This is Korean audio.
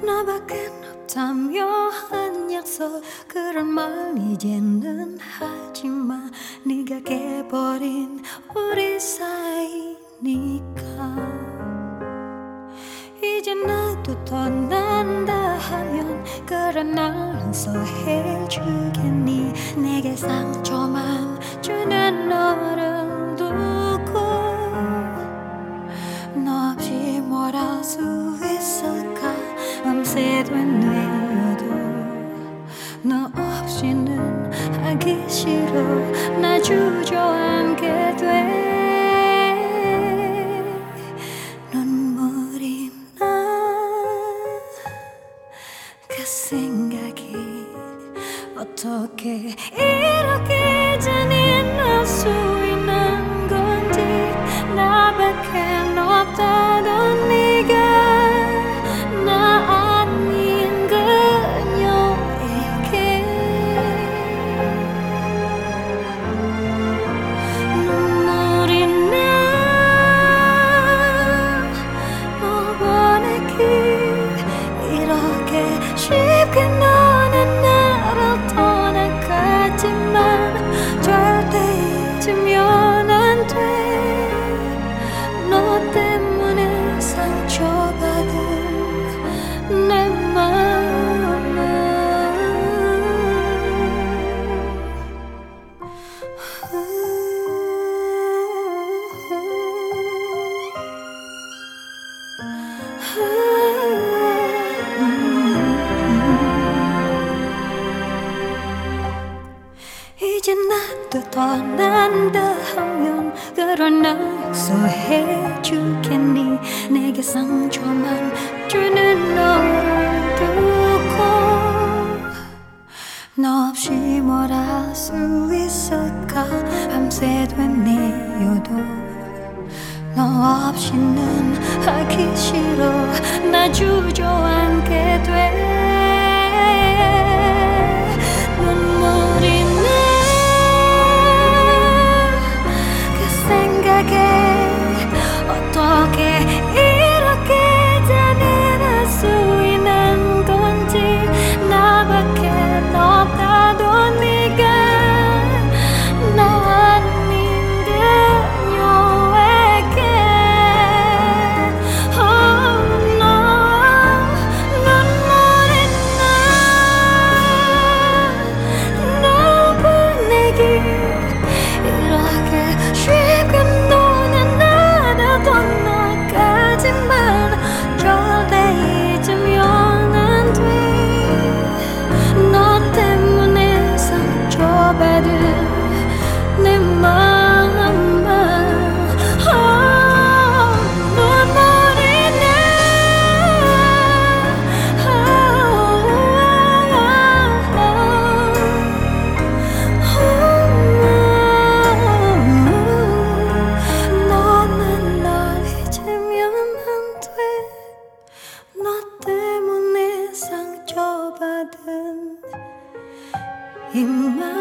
너밖에 없다며 한 약속 그런 말 이제는 하지마 네가 깨버린 우리 사이니까 이제 나도 떠난다 하면 그래 날 용서해주겠니 내게 상처만 주는 너를 두고 너 없이 뭘 할 수 있을까 밤새도록 뇌어도 너 없이는 하기 싫어 나 주저앉게 돼 눈물이 나 그 생각이 어떻게 이렇게 잔인할 수 있는 건지 나밖에 없다던 네가 나 아닌 그녀에게 눈물이 나 너 보내기 이렇게 쉽게 너는 나를 떠나가지만 절대 잊으면 안 돼 너 때문에 상처받은 내 마음을 이제 나도 떠난다 하면 그런 날 용서해주겠니 내게 상처만 주는 너를 두고 너 없이 뭘 할 수 있을까 밤새도 내어도 너 없이는 하기 싫어 나 주저앉게 돼 눈물이 나 그 생각에 어떻게 이렇게 잔인할 수 있는 건지 나밖에 없다던 네가 나 아닌 그녀에게 no 눈물이 나 널 보내기 이렇게 쉽게 너는 나를 떠나가지만 절대 잊으면 안 돼 너 때문에 상처받은 내 마음만 눈물이 나 너는 날 잊으면 안 돼 너 때문에 상처받은 이 마음